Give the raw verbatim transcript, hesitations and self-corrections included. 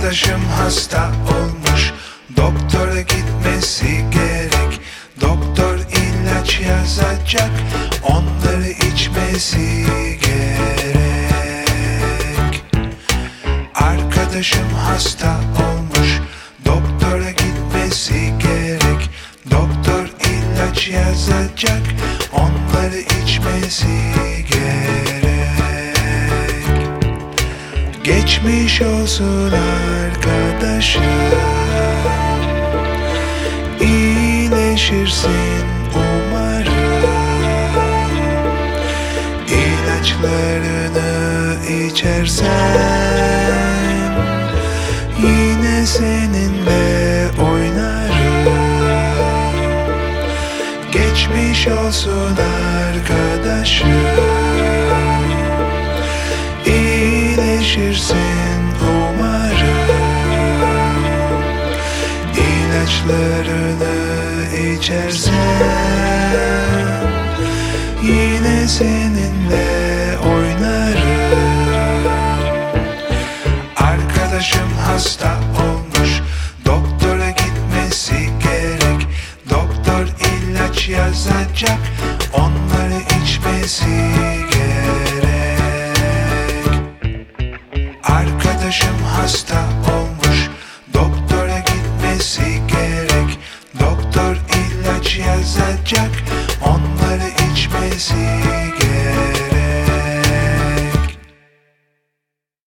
Arkadaşım hasta olmuş, doktora gitmesi gerek. Doktor ilaç yazacak, onları içmesi gerek. Arkadaşım hasta olmuş, doktora gitmesi gerek. Doktor ilaç yazacak, onları içmesi gerek. Geçmiş olsun arkadaşım, İyileşirsin umarım. İlaçlarını içersen yine seninle oynarım. Geçmiş olsun arkadaşım, İyileşirsin umarım. İlaçlarını içersen yine seninle oynarım. Arkadaşım hasta olmuş, doktora gitmesi gerek. Doktor ilaç yazacak, onları içmesi gerek. Arkadaşım hasta